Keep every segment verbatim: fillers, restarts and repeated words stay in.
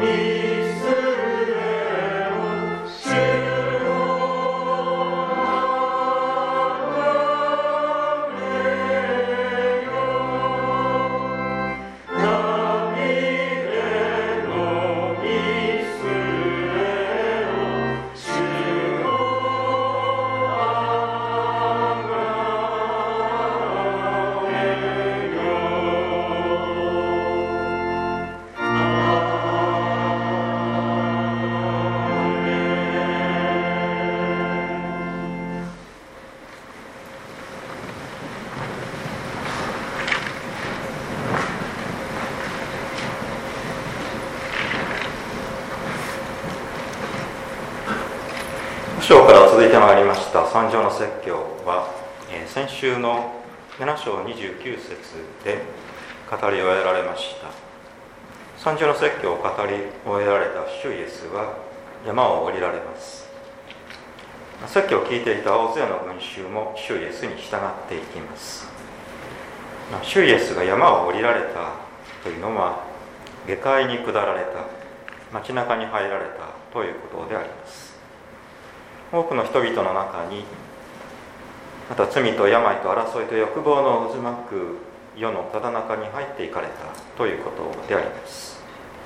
章から続いてまいりました三条の説教は、えー、先週のなな章にじゅうきゅう節で語り終えられました。三条の説教を語り終えられた主イエスは山を降りられます。説教を聞いていた大勢の群衆も主イエスに従っていきます。主イエスが山を降りられたというのは、下界に下られた、街中に入られたということであります。多くの人々の中に、また罪と病と争いと欲望の渦巻く世のただ中に入っていかれたということであります。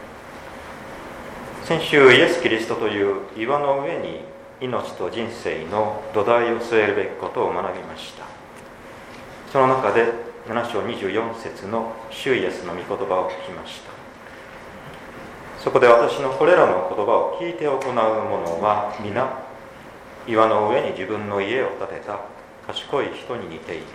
先週、イエス・キリストという岩の上に命と人生の土台を据えるべきことを学びました。その中でなな章にじゅうよん節の主イエスの御言葉を聞きました。そこで私のこれらの言葉を聞いて行う者は皆岩の上に自分の家を建てた賢い人に似ている。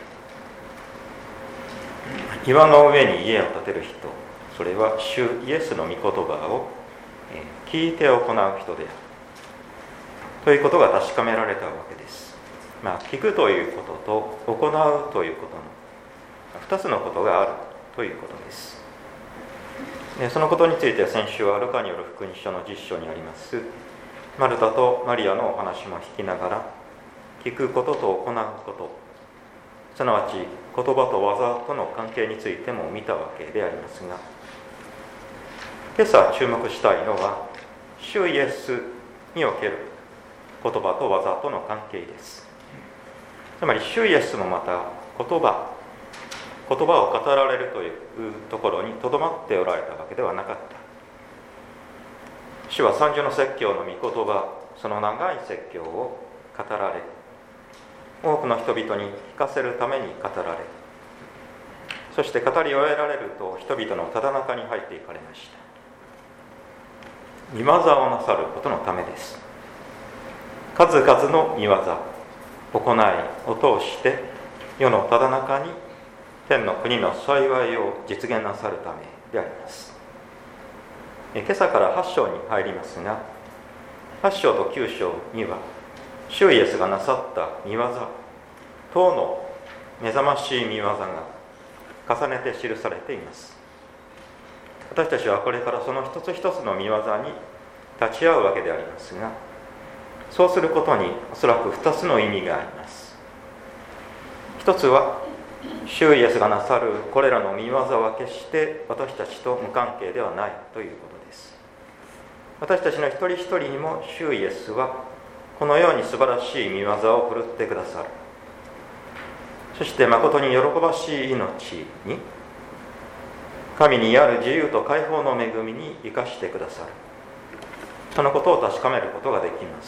岩の上に家を建てる人、それは主イエスの御言葉を聞いて行う人であるということが確かめられたわけです。まあ、聞くということと行うということのふたつのことがあるということです。でそのことについて先週はルカによる福音書のじゅっ章にありますマルタとマリアのお話も聞きながら、聞くことと行うこと、すなわち言葉と技との関係についても見たわけでありますが、今朝注目したいのは主イエスにおける言葉と技との関係です。つまり主イエスもまた言葉言葉を語られるというところにとどまっておられたわけではなかった。主は三条の説教の御言葉、その長い説教を語られ、多くの人々に聞かせるために語られ、そして語り終えられると人々のただ中に入っていかれました。御業をなさることのためです。数々の御業、行いを通して世のただ中に天の国の幸いを実現なさるためであります。今朝からはち章に入りますが、はち章ときゅう章には主イエスがなさった御業等の目覚ましい御業が重ねて記されています。私たちはこれからその一つ一つの御業に立ち会うわけでありますが、そうすることにおそらく二つの意味があります。一つは主イエスがなさるこれらの御業は決して私たちと無関係ではないということです。私たちの一人一人にも主イエスはこのように素晴らしい御業を振るってくださる。そして誠に喜ばしい命に、神にある自由と解放の恵みに生かしてくださる。そのことを確かめることができます。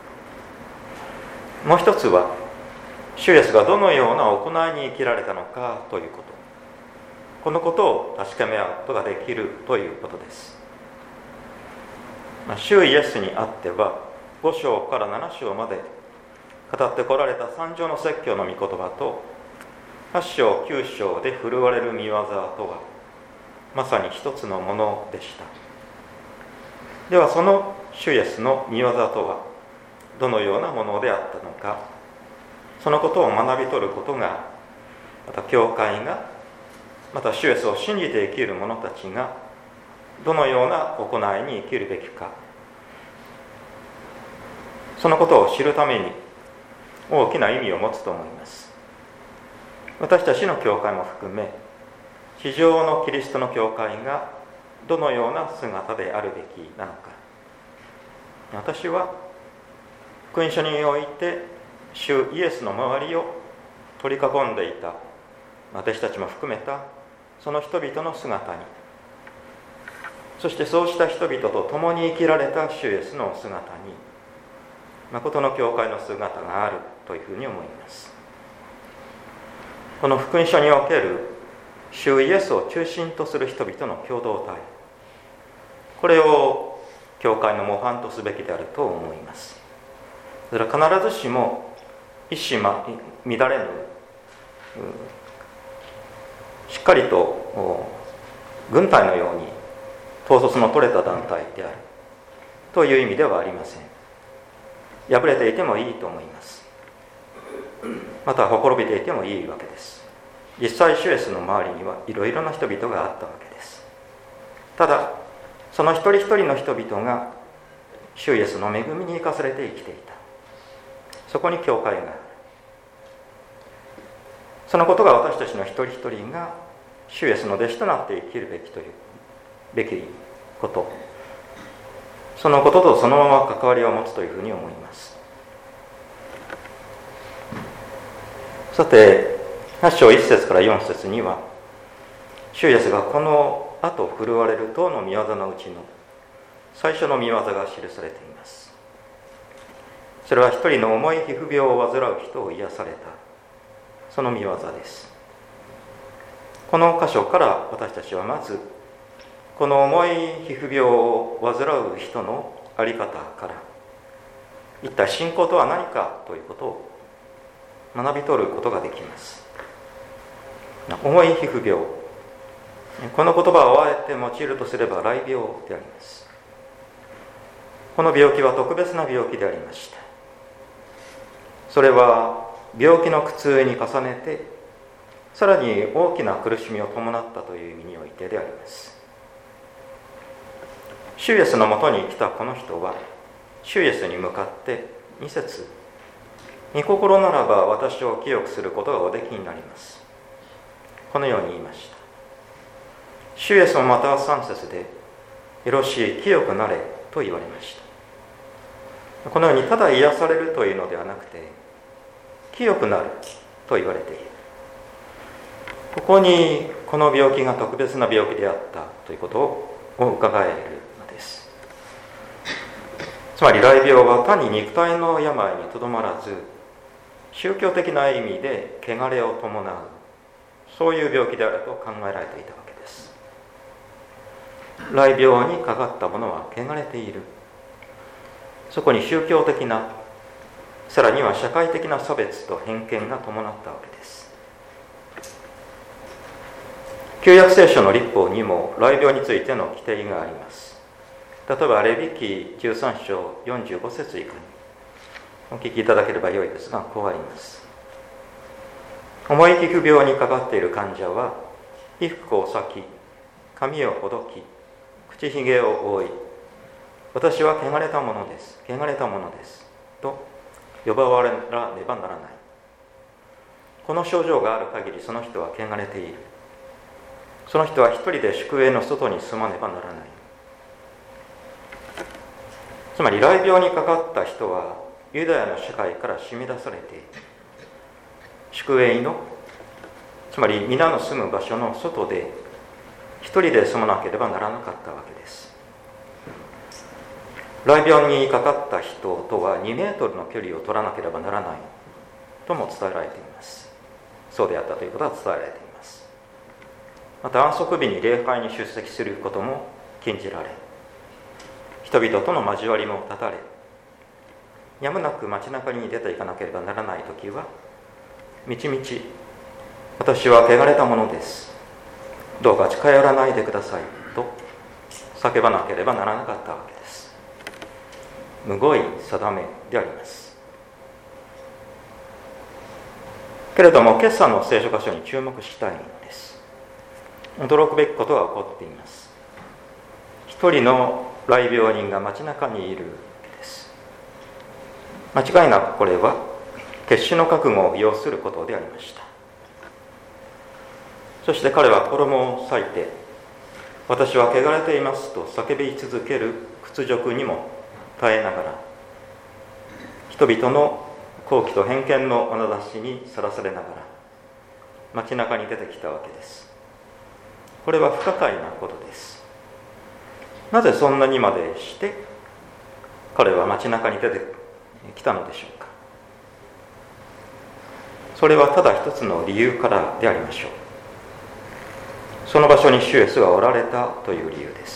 もう一つは主イエスがどのような行いに生きられたのかということ、このことを確かめ合うことができるということです。主イエスにあってはご章からなな章まで語ってこられた三条の説教の御言葉とはち章きゅう章で振るわれる御業とはまさに一つのものでした。ではその主イエスの御業とはどのようなものであったのか、そのことを学び取ることが、また教会が、また主イエスを信じて生きる者たちがどのような行いに生きるべきか、そのことを知るために大きな意味を持つと思います。私たちの教会も含め、地上のキリストの教会がどのような姿であるべきなのか。私は福音書において主イエスの周りを取り囲んでいた私たちも含めたその人々の姿に、そしてそうした人々と共に生きられた主イエスの姿に、誠の教会の姿があるというふうに思います。この福音書における主イエスを中心とする人々の共同体、これを教会の模範とすべきであると思います。それは必ずしも一糸乱れぬ、しっかりと軍隊のように統率の取れた団体であるという意味ではありません。敗れていてもいいと思います。またほころびていてもいいわけです。実際主イエスの周りにはいろいろな人々があったわけです。ただその一人一人の人々が主イエスの恵みに生かされて生きていた。そこに教会がある。そのことが私たちの一人一人が主イエスの弟子となって生きるべきというべきこと、そのこととそのまま関わりを持つというふうに思います。さてはち章いち節からよん節には、主イエスがこの後振るわれる等の御業のうちの最初の御業が記されています。それは一人の重い皮膚病を患う人を癒されたその御業です。この箇所から私たちはまずこの重い皮膚病を患う人の在り方から一体信仰とは何かということを学び取ることができます。重い皮膚病、この言葉をあえて用いるとすれば雷病であります。この病気は特別な病気でありました。それは病気の苦痛に重ねてさらに大きな苦しみを伴ったという意味においてであります。主イエスのもとに来たこの人は主イエスに向かってに節、御心ならば私を清くすることがおできになります、このように言いました。主イエスもまたさん節でよろしい清くなれと言われました。このようにただ癒されるというのではなくて清くなると言われている。ここにこの病気が特別な病気であったということを伺えるのです。つまり雷病は単に肉体の病にとどまらず宗教的な意味で汚れを伴う、そういう病気であると考えられていたわけです。雷病にかかった者は汚れている。そこに宗教的な、さらには社会的な差別と偏見が伴ったわけです。旧約聖書の律法にも雷病についての規定があります。例えばレビ記じゅうさん章よんじゅうご節以下にお聞きいただければよいですが、こうあります。重い皮膚病にかかっている患者は衣服を裂き、髪をほどき、口ひげを覆い、私は汚れたものです、汚れたものですと呼ばわれねばならない。この症状がある限りその人は汚れている。その人は一人で宿営の外に住まねばならない。つまり雷病にかかった人はユダヤの社会から締め出されて宿営の、つまり皆の住む場所の外で一人で住まなければならなかったわけです。雷病にかかった人とはにメートルの距離を取らなければならないとも伝えられています。そうであったということは伝えられています。また安息日に礼拝に出席することも禁じられ、人々との交わりも断たれ、やむなく街中に出ていかなければならないときは、みちみち私は汚れたものです、どうか近寄らないでくださいと叫ばなければならなかったわけです。むごい定めであります。けれども今朝の聖書箇所に注目したいんです。驚くべきことが起こっています。一人の雷病人が街中にいるわけです。間違いなくこれは決死の覚悟を要することでありました。そして彼は衣を裂いて私は汚れていますと叫び続ける屈辱にも耐えながら、人々の好奇と偏見の眼差しにさらされながら街中に出てきたわけです。これは不可解なことです。なぜそんなにまでして彼は街中に出てきたのでしょうか。それはただ一つの理由からでありましょう。その場所に主イエスがおられたという理由です。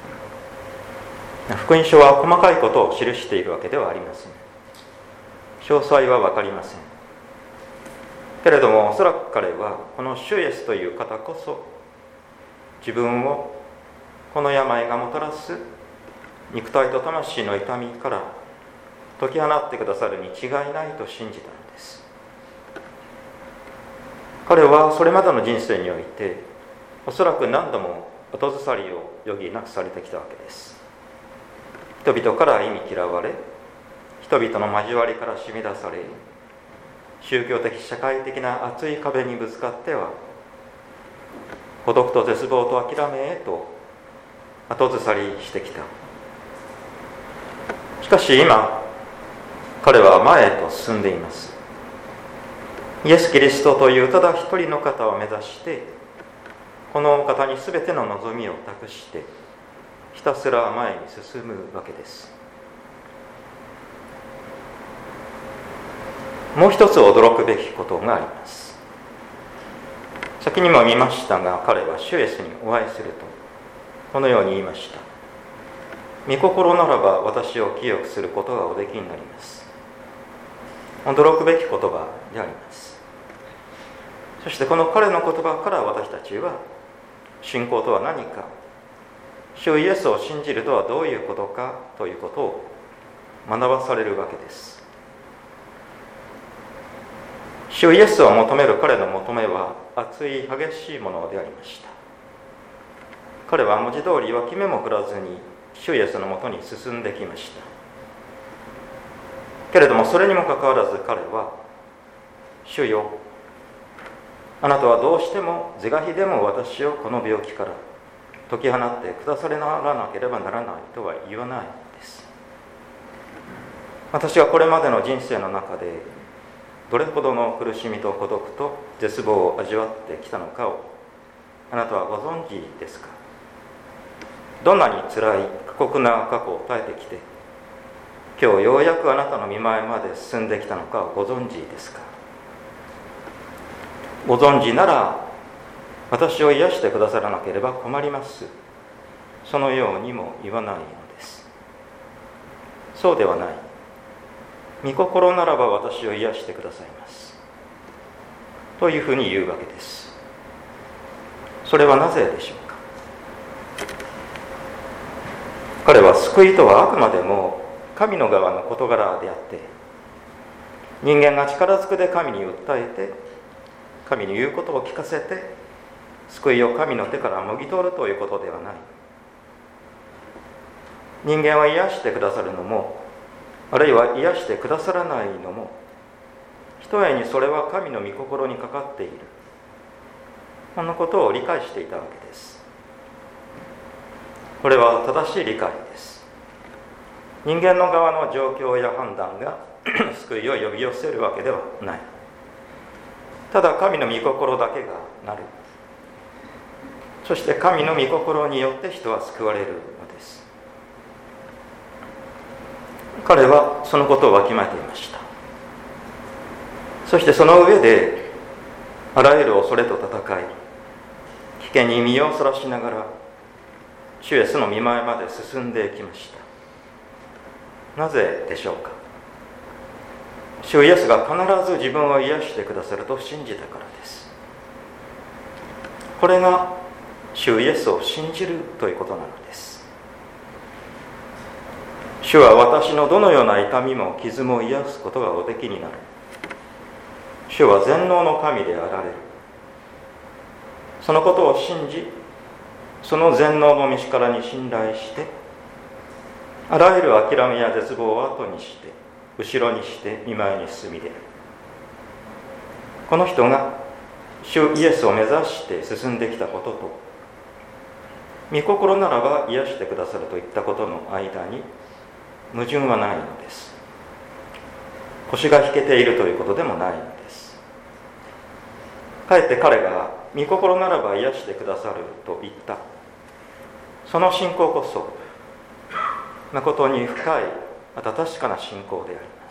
福音書は細かいことを記しているわけではありません。詳細は分かりませんけれども、おそらく彼はこの主イエスという方こそ自分をこの病がもたらす肉体と魂の痛みから解き放ってくださるに違いないと信じたのです。彼はそれまでの人生においておそらく何度も後ずさりを余儀なくされてきたわけです。人々から忌み嫌われ、人々の交わりから締め出され、宗教的社会的な厚い壁にぶつかっては孤独と絶望と諦めへと後ずさりしてきた。しかし今彼は前へと進んでいます。イエス・キリストというただ一人の方を目指して、このお方に全ての望みを託してひたすら前に進むわけです。もう一つ驚くべきことがあります。先にも見ましたが、彼は主イエスにお会いするとこのように言いました。御心ならば私を清くすることがおできになります。驚くべき言葉であります。そしてこの彼の言葉から私たちは信仰とは何か、主イエスを信じるとはどういうことかということを学ばされるわけです。主イエスを求める彼の求めは熱い激しいものでありました。彼は文字通り脇目も振らずに主イエスのもとに進んできました。けれどもそれにもかかわらず彼は、主よ、あなたはどうしても是が非でも私をこの病気から解き放ってくだされならなければならないとは言わないのです。私はこれまでの人生の中でどれほどの苦しみと孤独と絶望を味わってきたのかをあなたはご存知ですか。どんなに辛い過酷な過去を耐えてきて、今日ようやくあなたの御前まで進んできたのかをご存知ですか。ご存知なら私を癒してくださらなければ困ります。そのようにも言わないのです。そうではない。御心ならば私を癒してくださいますというふうに言うわけです。それはなぜでしょうか。彼は救いとはあくまでも神の側の事柄であって、人間が力ずくで神に訴えて、神に言うことを聞かせて救いを神の手からもぎ取るということではない。人間は癒してくださるのも、あるいは癒してくださらないのも、ひとえにそれは神の御心にかかっている、このことを理解していたわけです。これは正しい理解です。人間の側の状況や判断が救いを呼び寄せるわけではない。ただ神の御心だけがなる。そして神の御心によって人は救われるのです。彼はそのことをわきまえていました。そしてその上であらゆる恐れと戦い、危険に身をそらしながら主イエスの御前まで進んでいきました。なぜでしょうか。主イエスが必ず自分を癒してくださると信じたからです。これが主イエスを信じるということなのです。主は私のどのような痛みも傷も癒すことがおできになる。主は全能の神であられる。そのことを信じ、その全能の道からに信頼して、あらゆる諦めや絶望を後にして後ろにして御前に進み出る。この人が主イエスを目指して進んできたことと、 御心ならば癒してくださるといったことの間に矛盾はないのです。腰が引けているということでもないのです。かえって彼が御心ならば癒してくださると言ったその信仰こそ誠に深いまた確かな信仰であります。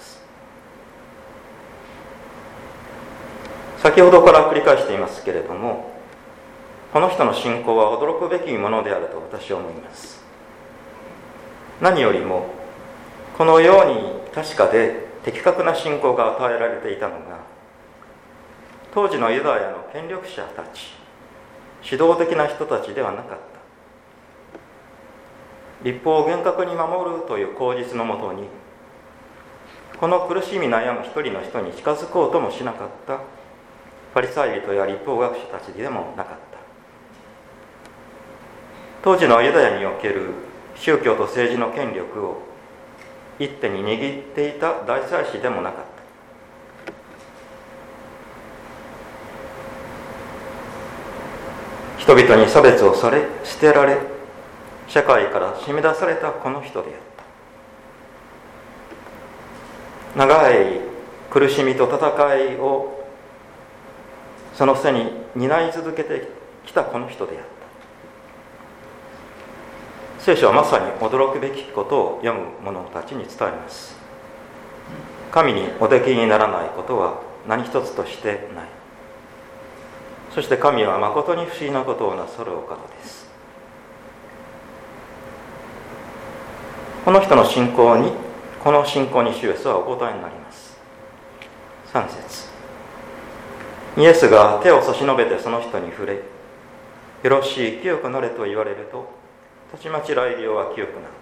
先ほどから繰り返していますけれども、この人の信仰は驚くべきものであると私は思います。何よりもこのように確かで的確な信仰が与えられていたのが、当時のユダヤの権力者たち、指導的な人たちではなかった。律法を厳格に守るという口実のもとに、この苦しみ悩む一人の人に近づこうともしなかったパリサイ人や律法学者たちでもなかった。当時のユダヤにおける宗教と政治の権力を一手に握っていた大祭司でもなかった。人々に差別をされ、捨てられ、社会から締め出されたこの人であった。長い苦しみと戦いをその背に担い続けてきたこの人であった。聖書はまさに驚くべきことを読む者たちに伝えます。神におできにならないことは何一つとしてない。そして神は誠に不思議なことをなさるお方です。この人の信仰に、この信仰に主イエスはお答えになります。さん節、イエスが手を差し伸べてその人に触れ、よろしい、清くなれと言われると、たちまち雷病は清くなった。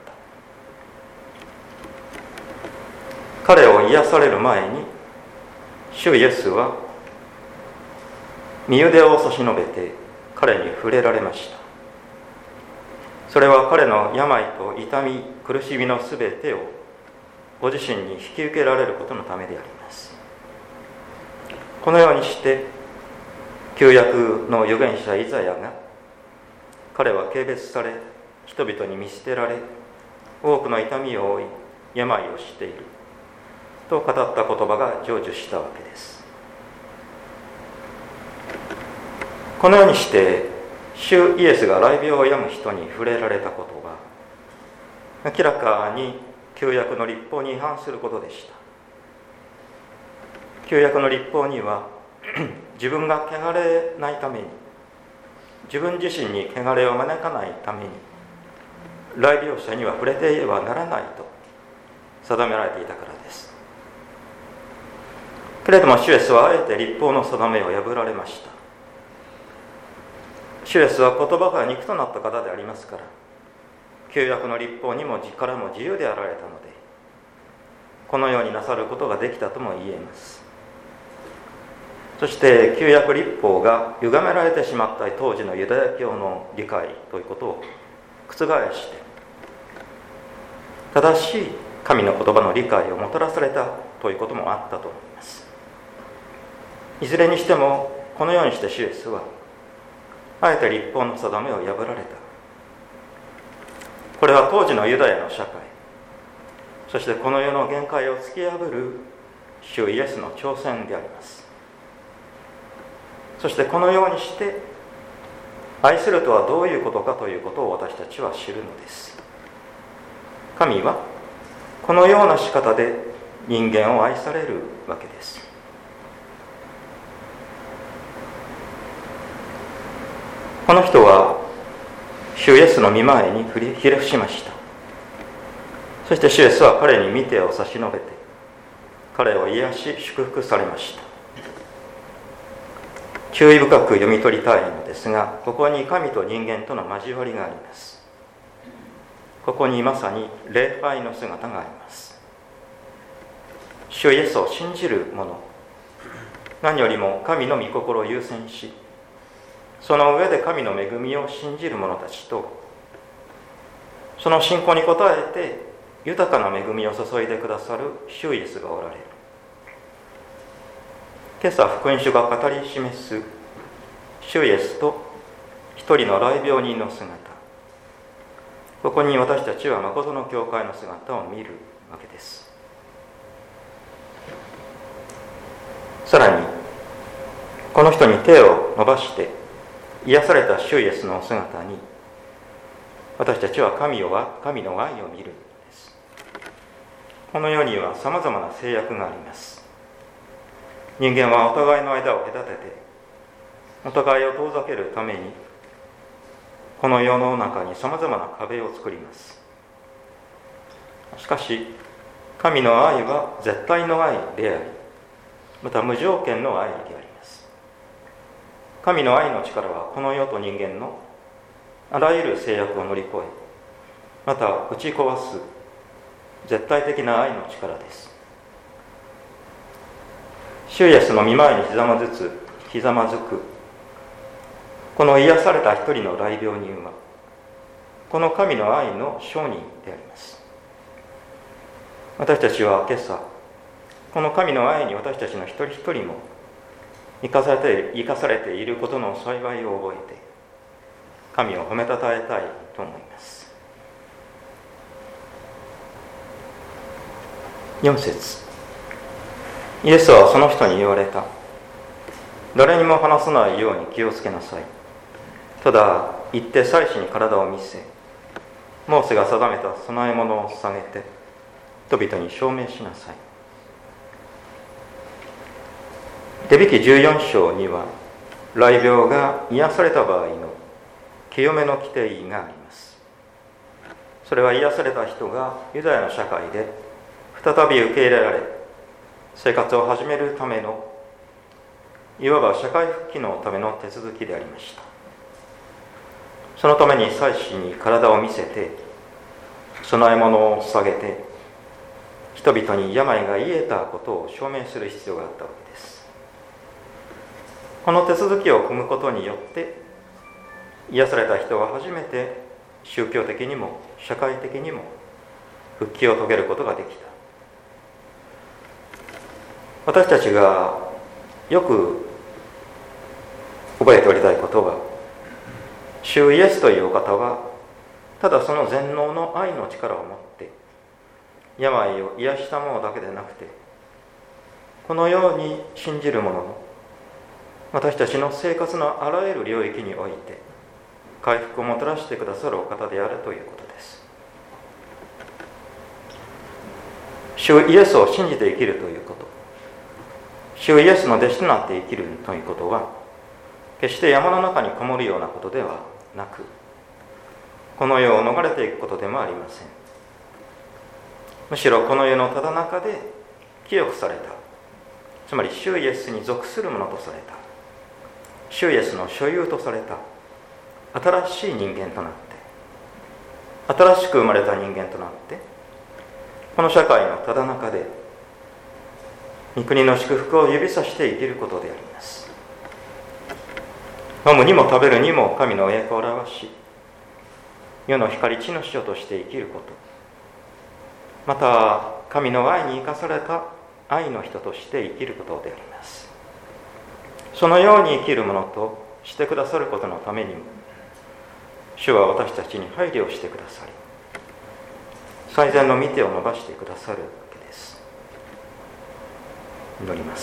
彼を癒される前に、主イエスは右腕を差し伸べて彼に触れられました。それは彼の病と痛み、苦しみのすべてをご自身に引き受けられることのためであります。このようにして旧約の預言者イザヤが、彼は軽蔑され人々に見捨てられ多くの痛みを負い病をしていると語った言葉が成就したわけです。このようにして主イエスが雷病を病む人に触れられたことは明らかに旧約の律法に違反することでした。旧約の律法には自分が汚れないために、自分自身に汚れを招かないために、雷病者には触れてはならないと定められていたからです。けれども主イエスはあえて律法の定めを破られました。主イエスは言葉が肉となった方でありますから、旧約の律法にも力も自由であられたので、このようになさることができたとも言えます。そして旧約律法が歪められてしまった当時のユダヤ教の理解ということを覆して正しい神の言葉の理解をもたらされたということもあったと思います。いずれにしてもこのようにして主イエスはあえて律法の定めを破られた。これは当時のユダヤの社会、そしてこの世の限界を突き破る主イエスの挑戦であります。そしてこのようにして愛するとはどういうことかということを私たちは知るのです。神はこのような仕方で人間を愛されるわけです。この人は主イエスの御前にひれ伏しました。そして主イエスは彼に御手を差し伸べて彼を癒し祝福されました。注意深く読み取りたいのですが、ここに神と人間との交わりがあります。ここにまさに礼拝の姿があります。主イエスを信じる者、何よりも神の御心を優先し、その上で神の恵みを信じる者たちと、その信仰に応えて豊かな恵みを注いでくださる主イエスがおられる。今朝福音書が語り示す主イエスと一人の雷病人の姿、 ここに私たちは誠の教会の姿を見るわけです。さらにこの人に手を伸ばして癒された主イエスの姿に私たちは神を神の愛を見るのです。この世にはさまざまな制約があります。人間はお互いの間を隔ててお互いを遠ざけるためにこの世の中にさまざまな壁を作ります。しかし神の愛は絶対の愛であり、また無条件の愛であります。神の愛の力はこの世と人間のあらゆる制約を乗り越え、また打ち壊す絶対的な愛の力です。主イエスの御前にひざまずつひざまずくこの癒された一人の大病人はこの神の愛の証人であります。私たちは今朝この神の愛に私たちの一人一人も生かされて、生かされていることの幸いを覚えて神を褒めたたえたいと思います。よん節、イエスはその人に言われた。誰にも話さないように気をつけなさい。ただ行って祭司に体を見せ、モーセが定めた供え物を捧げて人々に証明しなさい。レビ記じゅうよん章には雷病が癒された場合の清めの規定があります。それは癒された人がユダヤの社会で再び受け入れられ生活を始めるためのいわば社会復帰のための手続きでありました。そのために祭司に体を見せて供え物を捧げて人々に病が癒えたことを証明する必要があったわけです。この手続きを踏むことによって癒された人は初めて宗教的にも社会的にも復帰を遂げることができた。私たちがよく覚えておりたいことは、主イエスというお方はただその全能の愛の力を持って病を癒したものだけでなくて、このように信じる者の私たちの生活のあらゆる領域において回復をもたらしてくださるお方であるということです。主イエスを信じて生きるということ、主イエスの弟子となって生きるということは決して山の中にこもるようなことではなく、この世を逃れていくことでもありません。むしろこの世のただ中で清くされた、つまり主イエスに属するものとされた、主イエスの所有とされた新しい人間となって、新しく生まれた人間となって、この社会のただ中で御国の祝福を指さして生きることであります。飲むにも食べるにも神の栄光を表し、世の光地の使者として生きること、また神の愛に生かされた愛の人として生きることであります。そのように生きるものとしてくださることのためにも、主は私たちに配慮してくださり、最善の御手を伸ばしてくださるわけです。祈ります。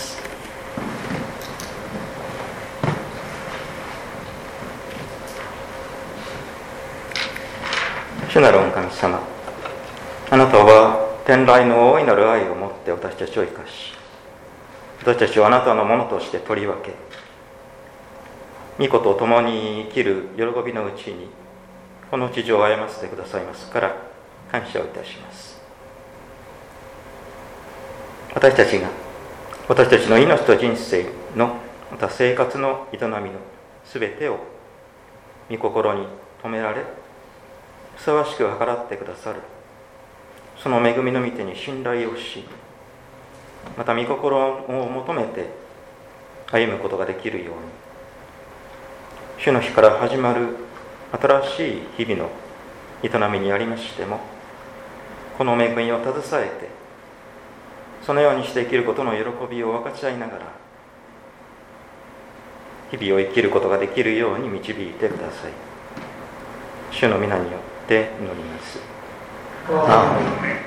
主なる御神様、あなたは天来の大いなる愛を持って私たちを生かし、私たちをあなたのものとして取り分け、御子と共に生きる喜びのうちにこの地上を歩ませてくださいますから感謝をいたします。私たちが私たちの命と人生のまた生活の営みのすべてを御心に止められ、ふさわしく計らってくださるその恵みの御手に信頼をし、また御心を求めて歩むことができるように、主の日から始まる新しい日々の営みにありましても、この恵みを携えてそのようにして生きることの喜びを分かち合いながら日々を生きることができるように導いてください。 主の皆によって祈ります。アーメン。